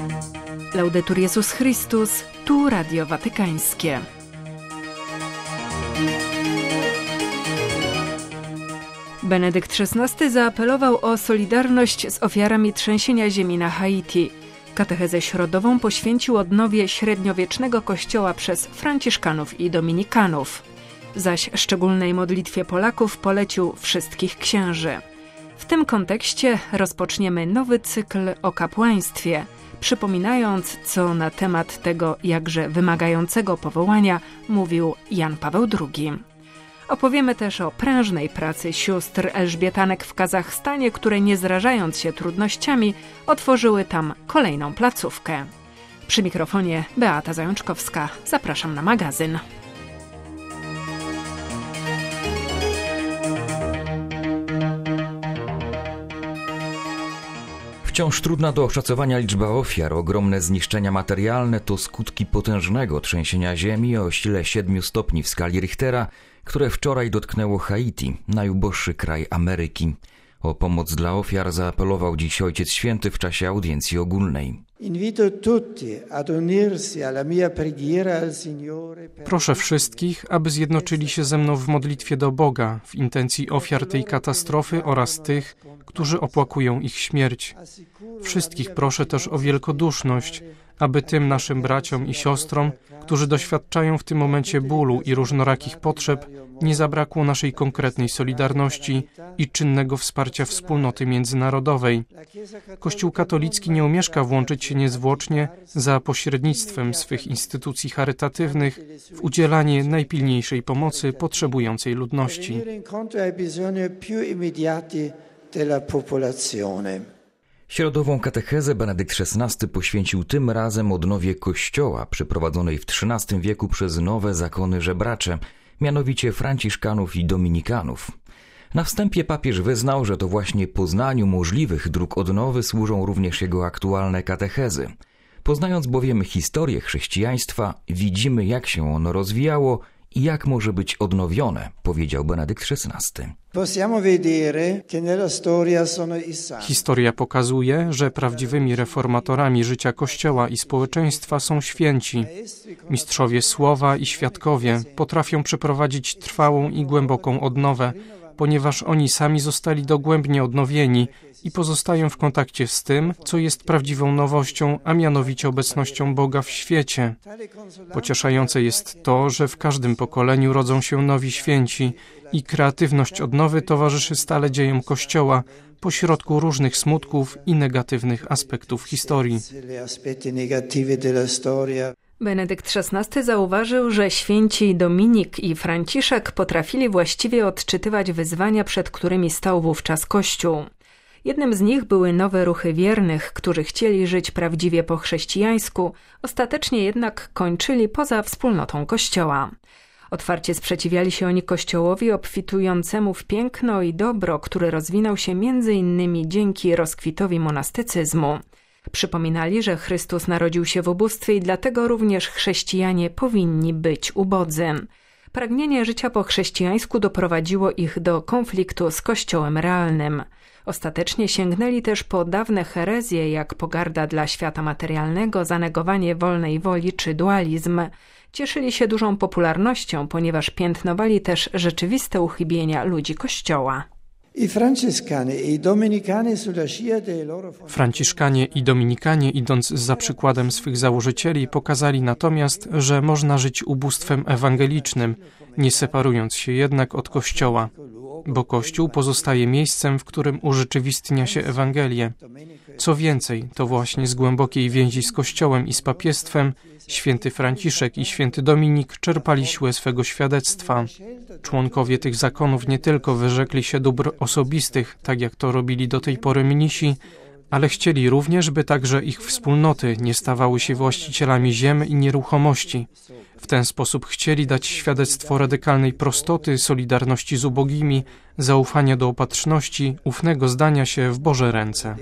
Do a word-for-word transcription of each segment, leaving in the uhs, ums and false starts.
Laudetur Jezus Chrystus, tu Radio Watykańskie. Benedykt szesnasty zaapelował o solidarność z ofiarami trzęsienia ziemi na Haiti. Katechezę środową poświęcił odnowie średniowiecznego kościoła przez franciszkanów i dominikanów. Zaś szczególnej modlitwie Polaków polecił wszystkich księży. W tym kontekście rozpoczniemy nowy cykl o kapłaństwie, przypominając, co na temat tego jakże wymagającego powołania mówił Jan Paweł drugi. Opowiemy też o prężnej pracy sióstr elżbietanek w Kazachstanie, które nie zrażając się trudnościami, otworzyły tam kolejną placówkę. Przy mikrofonie Beata Zajączkowska. Zapraszam na magazyn. Wciąż trudna do oszacowania liczba ofiar, ogromne zniszczenia materialne to skutki potężnego trzęsienia ziemi o sile siedmiu stopni w skali Richtera, które wczoraj dotknęło Haiti, najuboższy kraj Ameryki. O pomoc dla ofiar zaapelował dziś Ojciec Święty w czasie audiencji ogólnej. Proszę wszystkich, aby zjednoczyli się ze mną w modlitwie do Boga w intencji ofiar tej katastrofy oraz tych, którzy opłakują ich śmierć. Wszystkich proszę też o wielkoduszność, aby tym naszym braciom i siostrom, którzy doświadczają w tym momencie bólu i różnorakich potrzeb, nie zabrakło naszej konkretnej solidarności i czynnego wsparcia wspólnoty międzynarodowej. Kościół katolicki nie omieszka włączyć się niezwłocznie za pośrednictwem swych instytucji charytatywnych w udzielanie najpilniejszej pomocy potrzebującej ludności. Środową katechezę Benedykt szesnasty poświęcił tym razem odnowie Kościoła przeprowadzonej w trzynastym wieku przez nowe zakony żebracze, mianowicie franciszkanów i dominikanów. Na wstępie papież wyznał, że to właśnie poznaniu możliwych dróg odnowy służą również jego aktualne katechezy. Poznając bowiem historię chrześcijaństwa, widzimy, jak się ono rozwijało i jak może być odnowione, powiedział Benedykt szesnasty. Historia pokazuje, że prawdziwymi reformatorami życia Kościoła i społeczeństwa są święci. Mistrzowie słowa i świadkowie potrafią przeprowadzić trwałą i głęboką odnowę, ponieważ oni sami zostali dogłębnie odnowieni i pozostają w kontakcie z tym, co jest prawdziwą nowością, a mianowicie obecnością Boga w świecie. Pocieszające jest to, że w każdym pokoleniu rodzą się nowi święci i kreatywność odnowy towarzyszy stale dziejom Kościoła pośrodku różnych smutków i negatywnych aspektów historii. Benedykt szesnasty zauważył, że święci Dominik i Franciszek potrafili właściwie odczytywać wyzwania, przed którymi stał wówczas Kościół. Jednym z nich były nowe ruchy wiernych, którzy chcieli żyć prawdziwie po chrześcijańsku, ostatecznie jednak kończyli poza wspólnotą Kościoła. Otwarcie sprzeciwiali się oni Kościołowi obfitującemu w piękno i dobro, który rozwinął się między innymi dzięki rozkwitowi monastycyzmu. Przypominali, że Chrystus narodził się w ubóstwie i dlatego również chrześcijanie powinni być ubodzy. Pragnienie życia po chrześcijańsku doprowadziło ich do konfliktu z Kościołem realnym. Ostatecznie sięgnęli też po dawne herezje, jak pogarda dla świata materialnego, zanegowanie wolnej woli czy dualizm. Cieszyli się dużą popularnością, ponieważ piętnowali też rzeczywiste uchybienia ludzi Kościoła. Franciszkanie i Dominikanie, idąc za przykładem swych założycieli, pokazali natomiast, że można żyć ubóstwem ewangelicznym, nie separując się jednak od Kościoła, bo Kościół pozostaje miejscem, w którym urzeczywistnia się Ewangelię. Co więcej, to właśnie z głębokiej więzi z Kościołem i z papiestwem święty Franciszek i święty Dominik czerpali siłę swego świadectwa. Członkowie tych zakonów nie tylko wyrzekli się dóbr osobistych, tak jak to robili do tej pory mnisi, ale chcieli również, by także ich wspólnoty nie stawały się właścicielami ziem i nieruchomości. W ten sposób chcieli dać świadectwo radykalnej prostoty, solidarności z ubogimi, zaufania do opatrzności, ufnego zdania się w Boże ręce.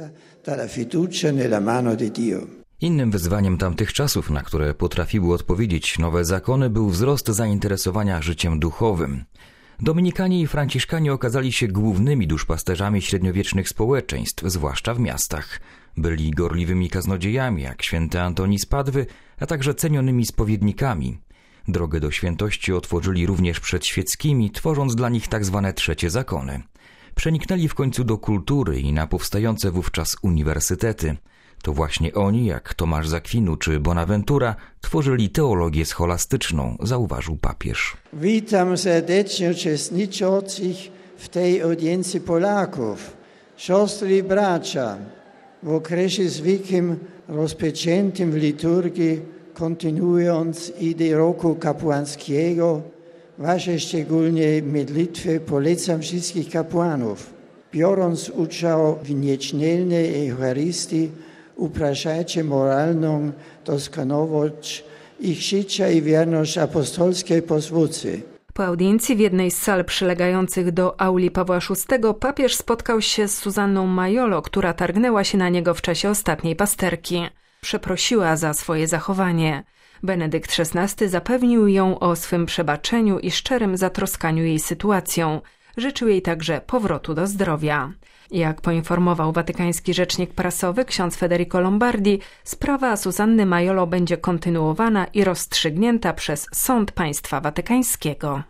Innym wyzwaniem tamtych czasów, na które potrafiły odpowiedzieć nowe zakony, był wzrost zainteresowania życiem duchowym. Dominikanie i Franciszkanie okazali się głównymi duszpasterzami średniowiecznych społeczeństw, zwłaszcza w miastach. Byli gorliwymi kaznodziejami, jak święty Antoni z Padwy, a także cenionymi spowiednikami. Drogę do świętości otworzyli również przed świeckimi, tworząc dla nich tak zwane trzecie zakony. Przeniknęli w końcu do kultury i na powstające wówczas uniwersytety. To właśnie oni, jak Tomasz z Akwinu czy Bonaventura, tworzyli teologię scholastyczną, zauważył papież. Witam serdecznie uczestniczących w tej audiencji Polaków, siostry i bracia, w okresie zwykłym rozpoczętym w liturgii, kontynuując ideę roku kapłańskiego, wasze szczególnie modlitwy polecam wszystkich kapłanów. Biorąc udział w niedzielnej Eucharystii, upraszajcie moralną doskonałość ich życia i wierność apostolskiej posłucy. Po audiencji w jednej z sal przylegających do auli Pawła szóstego papież spotkał się z Zuzanną Majolo, która targnęła się na niego w czasie ostatniej pasterki. Przeprosiła za swoje zachowanie. Benedykt szesnasty zapewnił ją o swym przebaczeniu i szczerym zatroskaniu jej sytuacją. Życzył jej także powrotu do zdrowia. Jak poinformował watykański rzecznik prasowy ksiądz Federico Lombardi, sprawa Zuzanny Majolo będzie kontynuowana i rozstrzygnięta przez Sąd Państwa Watykańskiego.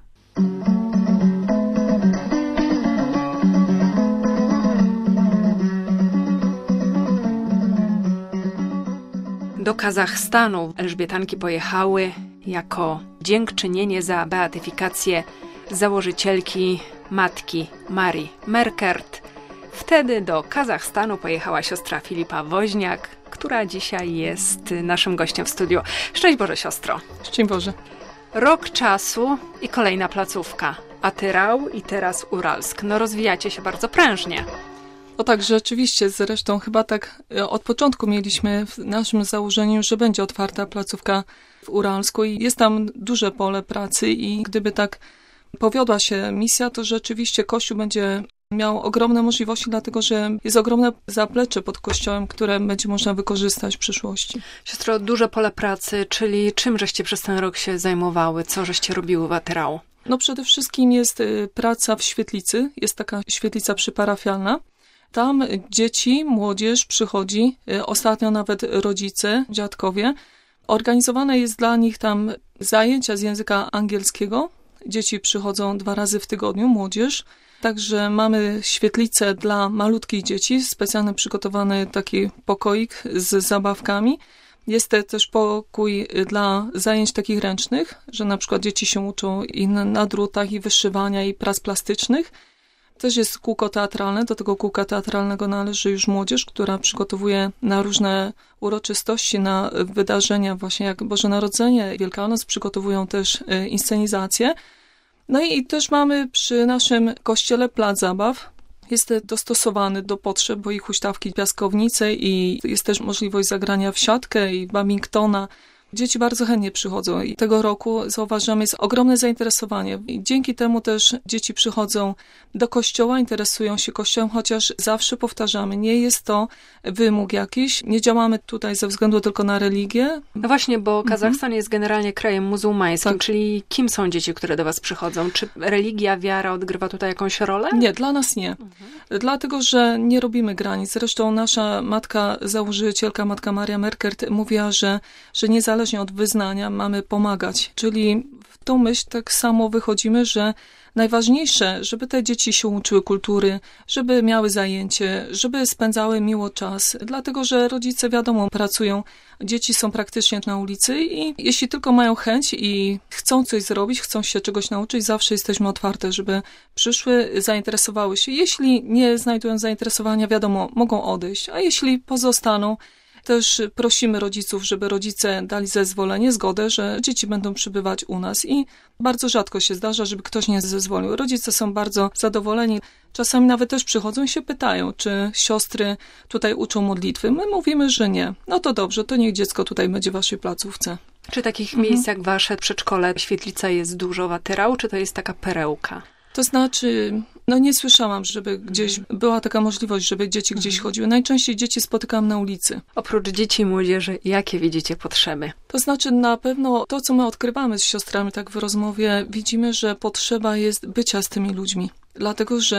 Do Kazachstanu Elżbietanki pojechały jako dziękczynienie za beatyfikację założycielki matki Marii Merkert. Wtedy do Kazachstanu pojechała siostra Filipa Woźniak, która dzisiaj jest naszym gościem w studiu. Szczęść Boże, siostro. Szczęść Boże. Rok czasu i kolejna placówka. Atyrał i teraz Uralsk. No rozwijacie się bardzo prężnie. O tak, rzeczywiście, zresztą chyba tak od początku mieliśmy w naszym założeniu, że będzie otwarta placówka w Uralsku i jest tam duże pole pracy i gdyby tak powiodła się misja, to rzeczywiście Kościół będzie miał ogromne możliwości, dlatego że jest ogromne zaplecze pod Kościołem, które będzie można wykorzystać w przyszłości. Siostro, duże pole pracy, czyli czym żeście przez ten rok się zajmowały? Co żeście robiły w Atyrału? No przede wszystkim jest praca w świetlicy, jest taka świetlica przyparafialna. Tam dzieci, młodzież przychodzi, ostatnio nawet rodzice, dziadkowie. Organizowane jest dla nich tam zajęcia z języka angielskiego. Dzieci przychodzą dwa razy w tygodniu, młodzież. Także mamy świetlicę dla malutkich dzieci, specjalnie przygotowany taki pokoik z zabawkami. Jest też pokój dla zajęć takich ręcznych, że na przykład dzieci się uczą i na drutach, i wyszywania, i prac plastycznych. Też jest kółko teatralne, do tego kółka teatralnego należy już młodzież, która przygotowuje na różne uroczystości, na wydarzenia właśnie jak Boże Narodzenie, Wielkanoc, przygotowują też inscenizacje. No i też mamy przy naszym kościele plac zabaw. Jest dostosowany do potrzeb, bo i huśtawki, piaskownice i jest też możliwość zagrania w siatkę i badmintona. Dzieci bardzo chętnie przychodzą i tego roku zauważamy jest ogromne zainteresowanie. I dzięki temu też dzieci przychodzą do kościoła, interesują się kościołem, chociaż zawsze powtarzamy, nie jest to wymóg jakiś, nie działamy tutaj ze względu tylko na religię. No właśnie, bo Kazachstan mhm. jest generalnie krajem muzułmańskim, tak. Czyli kim są dzieci, które do was przychodzą? Czy religia, wiara odgrywa tutaj jakąś rolę? Nie, dla nas nie. Mhm. Dlatego, że nie robimy granic. Zresztą nasza matka, założycielka, matka Maria Merkert mówiła, że, że niezależnie od wyznania mamy pomagać. Czyli w tą myśl tak samo wychodzimy, że najważniejsze, żeby te dzieci się uczyły kultury, żeby miały zajęcie, żeby spędzały miło czas, dlatego że rodzice, wiadomo, pracują, dzieci są praktycznie na ulicy i jeśli tylko mają chęć i chcą coś zrobić, chcą się czegoś nauczyć, zawsze jesteśmy otwarte, żeby przyszły, zainteresowały się. Jeśli nie znajdują zainteresowania, wiadomo, mogą odejść, a jeśli pozostaną, też prosimy rodziców, żeby rodzice dali zezwolenie, zgodę, że dzieci będą przybywać u nas i bardzo rzadko się zdarza, żeby ktoś nie zezwolił. Rodzice są bardzo zadowoleni. Czasami nawet też przychodzą i się pytają, czy siostry tutaj uczą modlitwy. My mówimy, że nie. No to dobrze, to niech dziecko tutaj będzie w waszej placówce. Czy takich mhm. miejsc jak wasze przedszkole, świetlica jest dużo w Atyrału, czy to jest taka perełka? To znaczy, no nie słyszałam, żeby gdzieś była taka możliwość, żeby dzieci gdzieś chodziły. Najczęściej dzieci spotykam na ulicy. Oprócz dzieci i młodzieży, jakie widzicie potrzeby? To znaczy na pewno to, co my odkrywamy z siostrami tak w rozmowie, widzimy, że potrzeba jest bycia z tymi ludźmi. Dlatego, że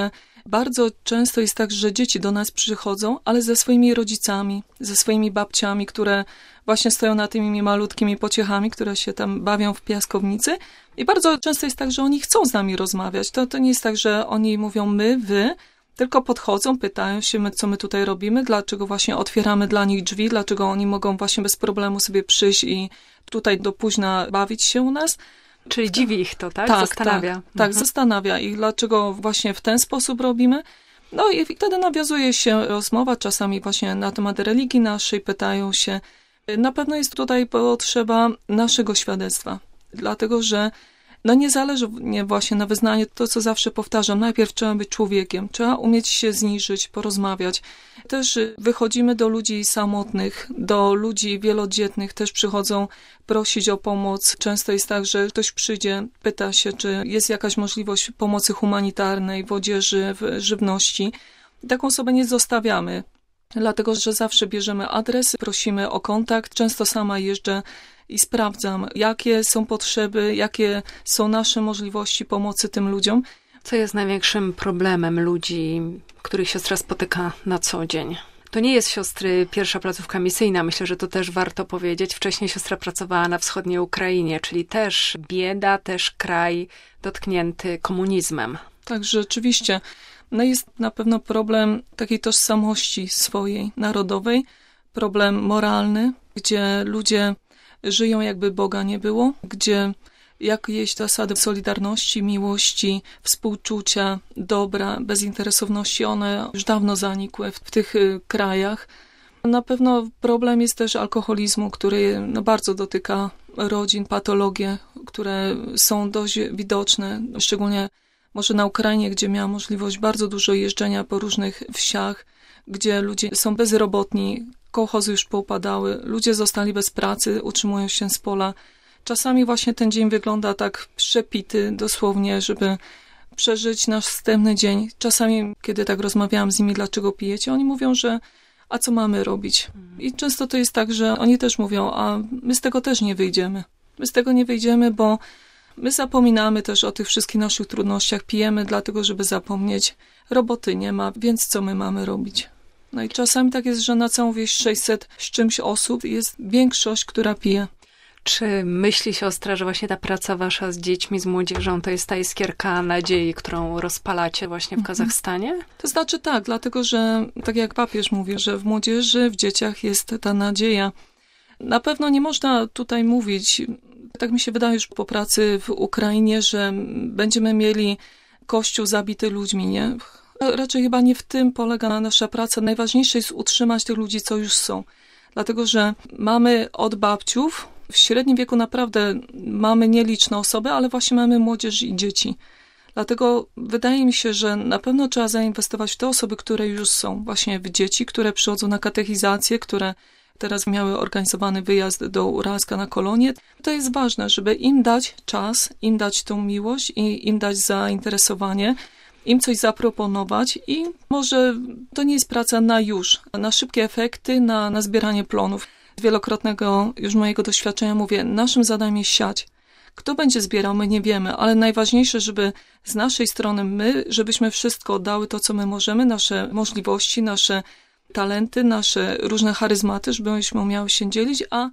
Bardzo często jest tak, że dzieci do nas przychodzą, ale ze swoimi rodzicami, ze swoimi babciami, które właśnie stoją nad tymi malutkimi pociechami, które się tam bawią w piaskownicy. I bardzo często jest tak, że oni chcą z nami rozmawiać. To, to nie jest tak, że oni mówią my, wy, tylko podchodzą, pytają się, my, co my tutaj robimy, dlaczego właśnie otwieramy dla nich drzwi, dlaczego oni mogą właśnie bez problemu sobie przyjść i tutaj do późna bawić się u nas. Czyli dziwi ich to, tak? Tak, Zastanawia. Tak, tak mhm. zastanawia ich, dlaczego właśnie w ten sposób robimy. No i wtedy nawiązuje się rozmowa, czasami właśnie na temat religii naszej, pytają się. Na pewno jest tutaj potrzeba naszego świadectwa, dlatego że no nie zależy mnie właśnie na wyznaniu, to co zawsze powtarzam, najpierw trzeba być człowiekiem, trzeba umieć się zniżyć, porozmawiać. Też wychodzimy do ludzi samotnych, do ludzi wielodzietnych, też przychodzą prosić o pomoc. Często jest tak, że ktoś przyjdzie, pyta się, czy jest jakaś możliwość pomocy humanitarnej w odzieży, w żywności. Taką osobę nie zostawiamy, dlatego że zawsze bierzemy adres, prosimy o kontakt. Często sama jeżdżę i sprawdzam, jakie są potrzeby, jakie są nasze możliwości pomocy tym ludziom. Co jest największym problemem ludzi, których siostra spotyka na co dzień? To nie jest siostry pierwsza placówka misyjna, myślę, że to też warto powiedzieć. Wcześniej siostra pracowała na wschodniej Ukrainie, czyli też bieda, też kraj dotknięty komunizmem. Tak, rzeczywiście. No jest na pewno problem takiej tożsamości swojej, narodowej, problem moralny, gdzie ludzie żyją jakby Boga nie było, gdzie jakieś zasady solidarności, miłości, współczucia, dobra, bezinteresowności, one już dawno zanikły w, w tych y, krajach. Na pewno problem jest też alkoholizmu, który no, bardzo dotyka rodzin, patologie, które są dość widoczne, szczególnie może na Ukrainie, gdzie miałam możliwość bardzo dużo jeżdżenia po różnych wsiach, gdzie ludzie są bezrobotni, kołchozy już poupadały, ludzie zostali bez pracy, utrzymują się z pola. Czasami właśnie ten dzień wygląda tak przepity, dosłownie, żeby przeżyć nasz wstępny dzień. Czasami, kiedy tak rozmawiałam z nimi, dlaczego pijecie, oni mówią, że a co mamy robić? I często to jest tak, że oni też mówią, a my z tego też nie wyjdziemy. My z tego nie wyjdziemy, bo my zapominamy też o tych wszystkich naszych trudnościach, pijemy dlatego, żeby zapomnieć. Roboty nie ma, więc co my mamy robić? No i czasami tak jest, że na całą wieś sześćset z czymś osób jest większość, która pije. Czy myśli siostra, że właśnie ta praca wasza z dziećmi, z młodzieżą, to jest ta iskierka nadziei, którą rozpalacie właśnie w Kazachstanie? To znaczy tak, dlatego że tak jak papież mówi, że w młodzieży, w dzieciach jest ta nadzieja. Na pewno nie można tutaj mówić, tak mi się wydaje już po pracy w Ukrainie, że będziemy mieli kościół zabity ludźmi, nie? Raczej chyba nie w tym polega nasza praca. Najważniejsze jest utrzymać tych ludzi, co już są. Dlatego, że mamy od babciów, w średnim wieku naprawdę mamy nieliczne osoby, ale właśnie mamy młodzież i dzieci. Dlatego wydaje mi się, że na pewno trzeba zainwestować w te osoby, które już są. Właśnie w dzieci, które przychodzą na katechizację, które teraz miały organizowany wyjazd do Uralska na kolonie. To jest ważne, żeby im dać czas, im dać tą miłość i im dać zainteresowanie, im coś zaproponować i może to nie jest praca na już, na szybkie efekty, na, na zbieranie plonów. Z wielokrotnego już mojego doświadczenia mówię, naszym zadaniem jest siać. Kto będzie zbierał, my nie wiemy, ale najważniejsze, żeby z naszej strony my, żebyśmy wszystko dały to, co my możemy, nasze możliwości, nasze talenty, nasze różne charyzmaty, żebyśmy umiały się dzielić, a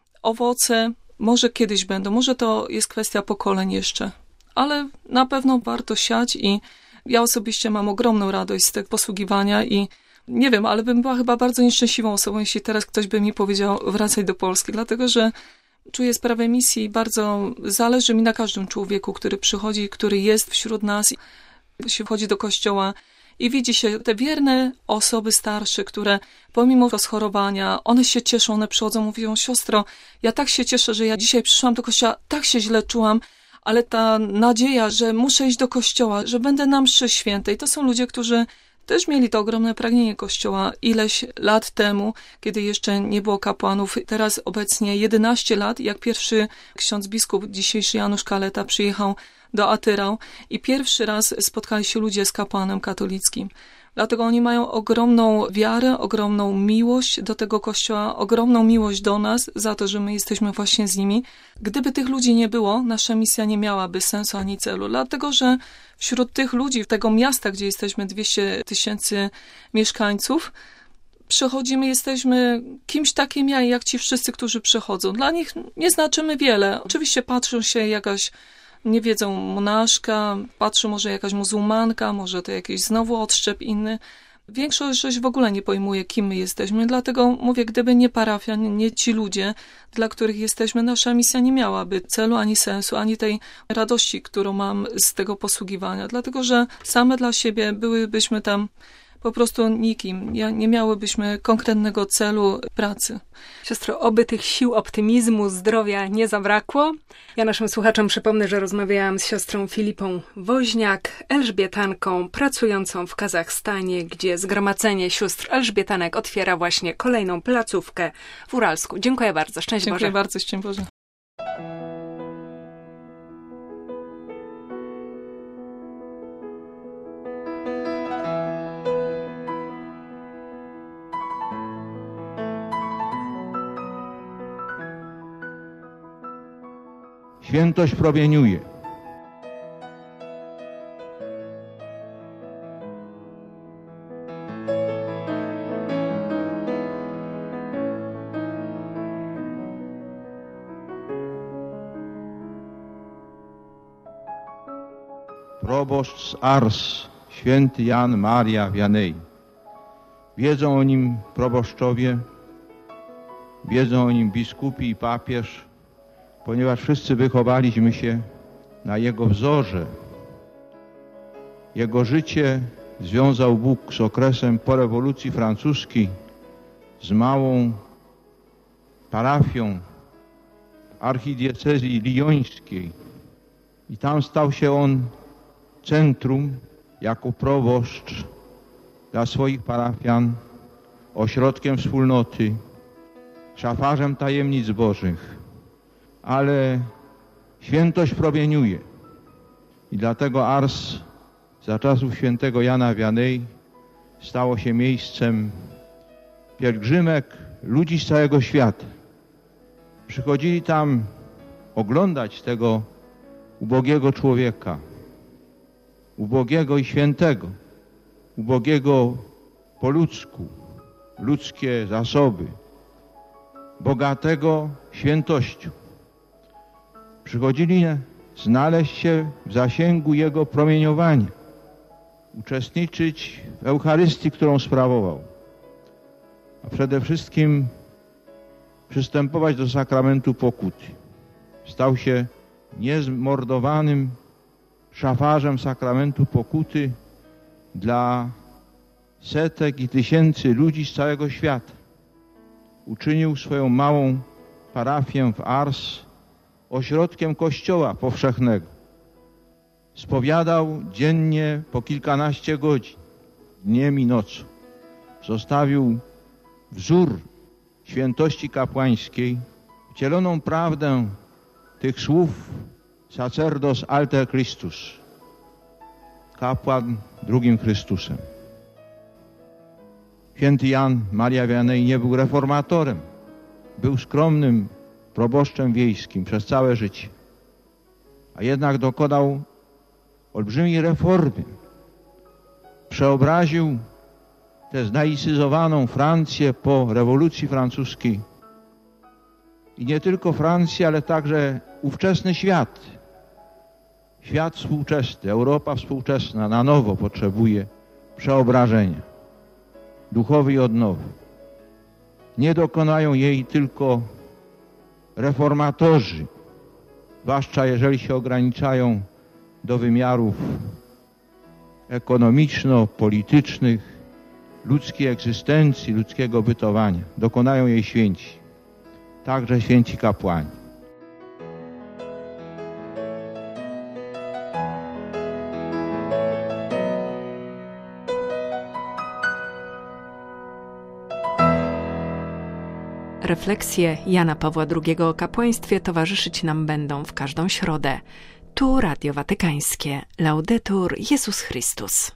owoce może kiedyś będą, może to jest kwestia pokoleń jeszcze, ale na pewno warto siać i ja osobiście mam ogromną radość z tego posługiwania i nie wiem, ale bym była chyba bardzo nieszczęśliwą osobą, jeśli teraz ktoś by mi powiedział wracaj do Polski, dlatego że czuję sprawę misji i bardzo zależy mi na każdym człowieku, który przychodzi, który jest wśród nas, się wchodzi do kościoła i widzi się te wierne osoby starsze, które pomimo rozchorowania, one się cieszą, one przychodzą, mówią, siostro, ja tak się cieszę, że ja dzisiaj przyszłam do kościoła, tak się źle czułam, ale ta nadzieja, że muszę iść do kościoła, że będę na mszy świętej, to są ludzie, którzy też mieli to ogromne pragnienie kościoła ileś lat temu, kiedy jeszcze nie było kapłanów. Teraz obecnie jedenaście lat, jak pierwszy ksiądz biskup, dzisiejszy Janusz Kaleta, przyjechał do Atyrał i pierwszy raz spotkali się ludzie z kapłanem katolickim. Dlatego oni mają ogromną wiarę, ogromną miłość do tego Kościoła, ogromną miłość do nas za to, że my jesteśmy właśnie z nimi. Gdyby tych ludzi nie było, nasza misja nie miałaby sensu ani celu, dlatego że wśród tych ludzi, tego miasta, gdzie jesteśmy dwieście tysięcy mieszkańców, przychodzimy, jesteśmy kimś takim jak ci wszyscy, którzy przychodzą. Dla nich nie znaczymy wiele. Oczywiście patrzą się jakaś, nie wiedzą, monaszka, patrzy może jakaś muzułmanka, może to jakiś znowu odszczep inny. Większość w ogóle nie pojmuje, kim my jesteśmy, dlatego mówię, gdyby nie parafia, nie ci ludzie, dla których jesteśmy, nasza misja nie miałaby celu, ani sensu, ani tej radości, którą mam z tego posługiwania, dlatego że same dla siebie byłybyśmy tam po prostu nikim, nie miałybyśmy konkretnego celu pracy. Siostro, oby tych sił optymizmu, zdrowia nie zabrakło. Ja naszym słuchaczom przypomnę, że rozmawiałam z siostrą Filipą Woźniak, elżbietanką pracującą w Kazachstanie, gdzie Zgromadzenie Sióstr Elżbietanek otwiera właśnie kolejną placówkę w Uralsku. Dziękuję bardzo. Szczęść Boże. Dziękuję bardzo. Szczęść Boże. Świętość promieniuje. Proboszcz z Ars, święty Jan Maria Vianney. Wiedzą o nim proboszczowie, wiedzą o nim biskupi i papież, ponieważ wszyscy wychowaliśmy się na jego wzorze. Jego życie związał Bóg z okresem po rewolucji francuskiej, z małą parafią w archidiecezji lyońskiej. I tam stał się on centrum, jako proboszcz dla swoich parafian, ośrodkiem wspólnoty, szafarzem tajemnic bożych. Ale świętość promieniuje i dlatego Ars za czasów świętego Jana Vianney stało się miejscem pielgrzymek ludzi z całego świata. Przychodzili tam oglądać tego ubogiego człowieka, ubogiego i świętego, ubogiego po ludzku, ludzkie zasoby, bogatego świętością. Przychodzili znaleźć się w zasięgu Jego promieniowania, uczestniczyć w Eucharystii, którą sprawował, a przede wszystkim przystępować do sakramentu pokuty. Stał się niezmordowanym szafarzem sakramentu pokuty dla setek i tysięcy ludzi z całego świata. Uczynił swoją małą parafię w Ars ośrodkiem Kościoła powszechnego. Spowiadał dziennie po kilkanaście godzin, dniem i nocą. Zostawił wzór świętości kapłańskiej, wcieloną prawdę tych słów sacerdos alter Christus, kapłan drugim Chrystusem. Święty Jan Maria Vianney nie był reformatorem, był skromnym proboszczem wiejskim przez całe życie, a jednak dokonał olbrzymiej reformy. Przeobraził tę znaicyzowaną Francję po rewolucji francuskiej i nie tylko Francję, ale także ówczesny świat. Świat współczesny, Europa współczesna na nowo potrzebuje przeobrażenia, duchowej odnowy. Nie dokonają jej tylko reformatorzy, zwłaszcza jeżeli się ograniczają do wymiarów ekonomiczno-politycznych, ludzkiej egzystencji, ludzkiego bytowania. Dokonają jej święci, także święci kapłani. Refleksje Jana Pawła drugiego o kapłaństwie towarzyszyć nam będą w każdą środę. Tu Radio Watykańskie. Laudetur Jezus Chrystus.